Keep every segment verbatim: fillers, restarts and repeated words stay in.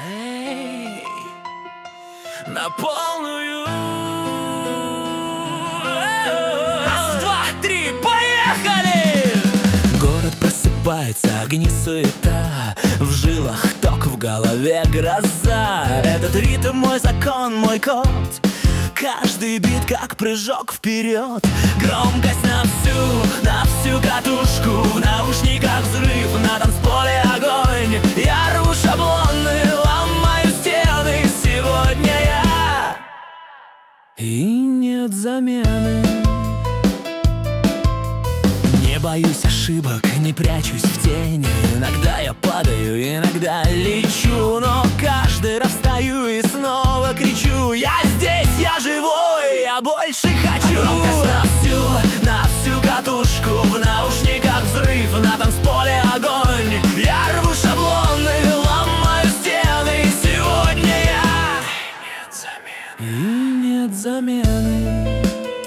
Эй, на полную. Раз, два, три, поехали! Город просыпается, огни суета, в жилах ток, в голове гроза. Этот ритм мой закон, мой код. Каждый бит как прыжок вперед. Громкость на всю, на всю катушку. В наушниках взрыв, на танцполе огонь. Я рву шаблоны, ломаю стены. Сегодня я и нет замены. Не боюсь ошибок, не прячусь в тени. Иногда я падаю, иногда лечу, но каждый раз встаю и снова кричу: я здесь, я живой, я больше хочу. Громкость на всю, на всю катушку. В наушниках взрыв, на танцполе огонь. Я рву шаблоны, ломаю стены. Сегодня я и нет замены. И нет замены.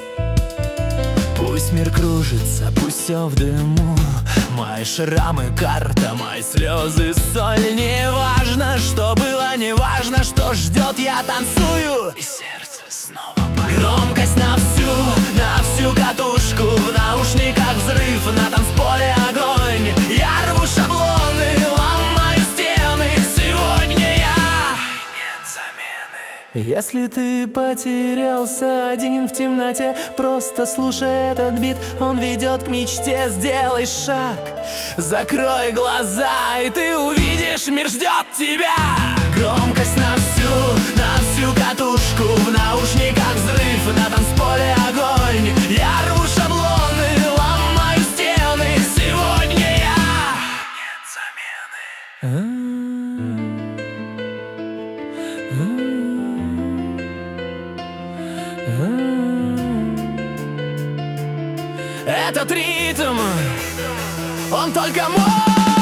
Пусть мир кружится, пусть все в дыму. Мои шрамы — карта, мои слезы — соль. Не важно, что было, не важно, что ждет. Я танцую, и сердце снова поет. Громкость на всю, на всю катушку. В наушниках взрыв, на танцполе огонь. Я рву шаблоны, ломаю стены. Сегодня я и нет замены. Если ты потерялся один в темноте, просто слушай этот бит, он ведет к мечте. Сделай шаг, закрой глаза, и ты увидишь, мир ждет тебя. Громкость на всю, на всю катушку. В наушниках взрыв, на танцполе огонь. Я рву шаблоны, ломаю стены. Сегодня я нет замены. Этот ритм, он только мой.